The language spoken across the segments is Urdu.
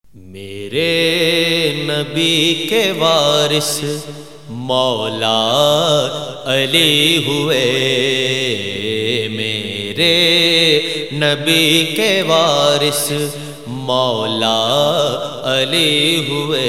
میرے نبی کے وارث مولا علی ہوئے، میرے نبی کے وارث مولا علی ہوئے،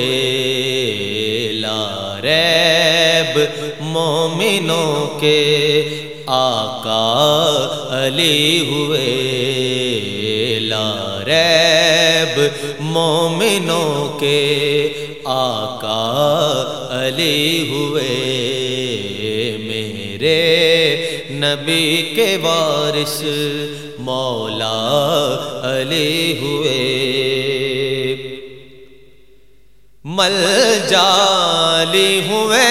لا ریب مومنوں کے آقا علی ہوئے، لا ریب مومنوں کے آقا علی ہوئے، میرے نبی کے وارث مولا علی ہوئے، ملجالی ہوئے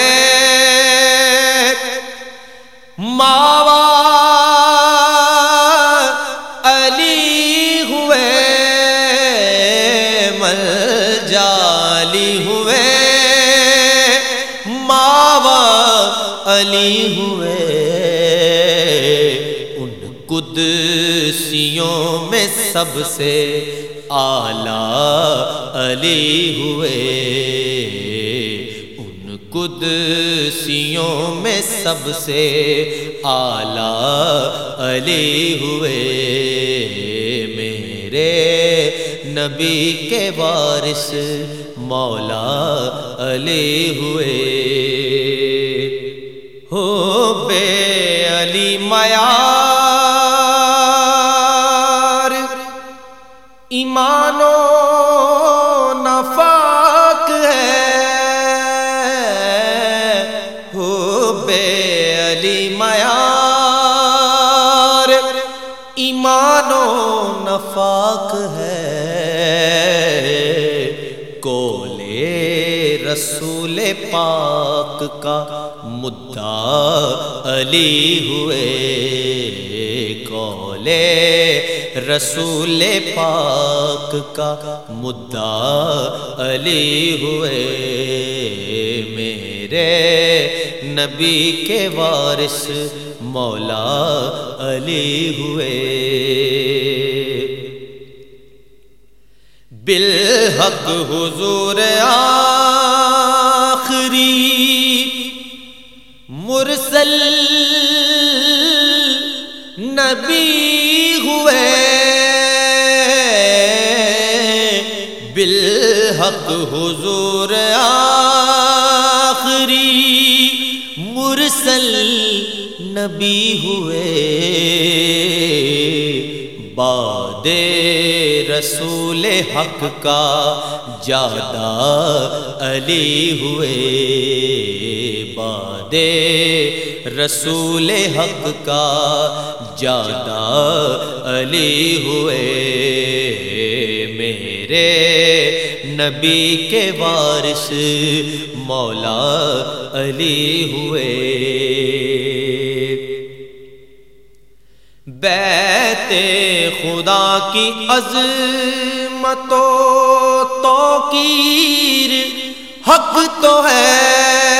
ماوا علی ہوئے، ملجالی ہوئے ماوا علی ہوئے، ان قدسیوں میں سب سے اعلیٰ علی ہوئے، ان قدسیوں میں سب سے اعلیٰ علی ہوئے، میرے نبی کے وارث مولا علی ہوئے، ہو بے علی معیار ایمان و نفاق ہے، ہو بے علی معیار ایمان و نفاق ہے، کولے رسول پاک کا مدعا علی ہوئے، کولے رسول پاک کا مدعا علی ہوئے، میرے نبی کے وارث مولا علی ہوئے، بالحق حضور آخری مرسل نبی ہوئے، بالحق حضور آخری مرسل نبی ہوئے، بعد رسول حق کا جادہ علی ہوئے، بعد رسول حق کا جادہ علی ہوئے، میرے نبی کے وارث مولا علی ہوئے، بیت خدا کی عظمت و توقیر حق تو ہے،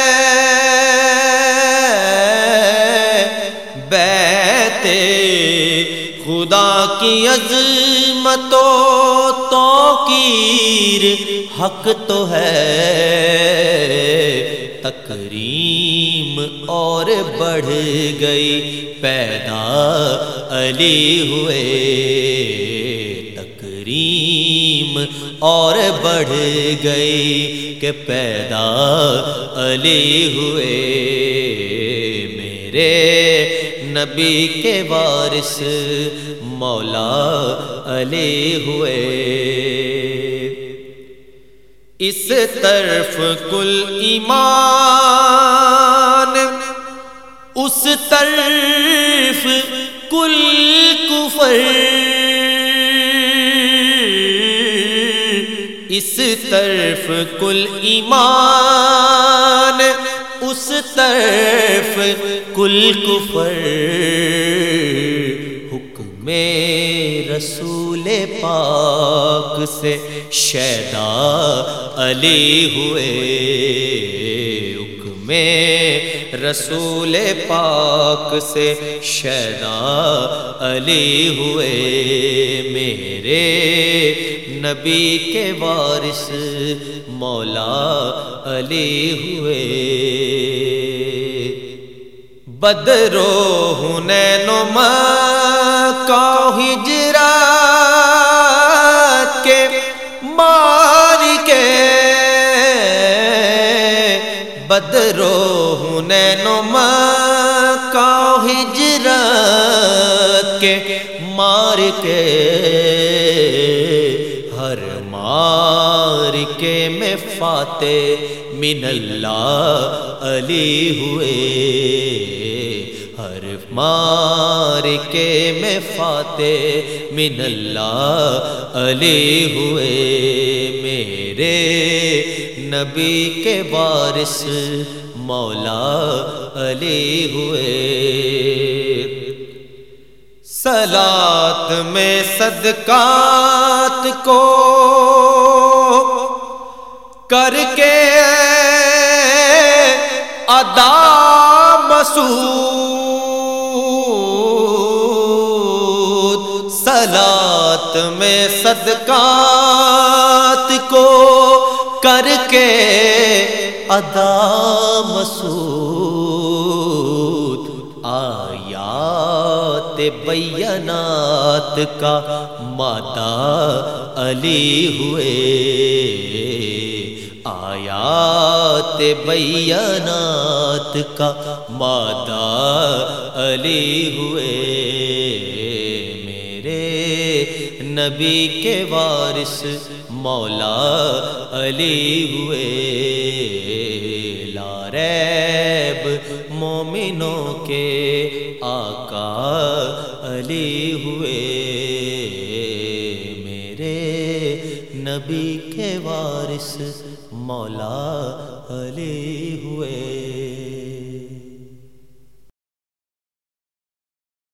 بیت خدا کی عظمت و توقیر حق تو ہے، تکریم اور بڑھ گئی پیدا علی ہوئے، تکریم اور بڑھ گئی کہ پیدا علی ہوئے، میرے نبی کے وارث مولا علی ہوئے، اس طرف کل ایمان اس طرف کل کفر، اس طرف کل ایمان اس طرف کل کفر، حکم رسول پاک سے شیدا علی ہوئے، حکم رسول پاک سے شیدا علی ہوئے، میرے نبی کے وارث مولا علی ہوئے۔ بدر و حنین و مکہ ہجرت کے معرکے، بدر و حنین و مکہ ہجرت کے معرکے، ہر معرکے میں فاتح من اللہ علی ہوئے، ہر معرکے میں فاتح من اللہ علی ہوئے۔ میرے نبی کے وارث مولا علی ہوئے۔ صلات میں صدقات کو کر کے ادا مسعود، صلات میں صدقات کو کر کے ادا مسعود، آیات بینات کا مادہ علی ہوئے، آیات بینات کا مادہ علی ہوئے۔ میرے نبی کے وارث مولا علی ہوئے، لا ریب مومنوں کے آقا علی ہوئے۔ میرے نبی کے وارث مولا علی ہوئے۔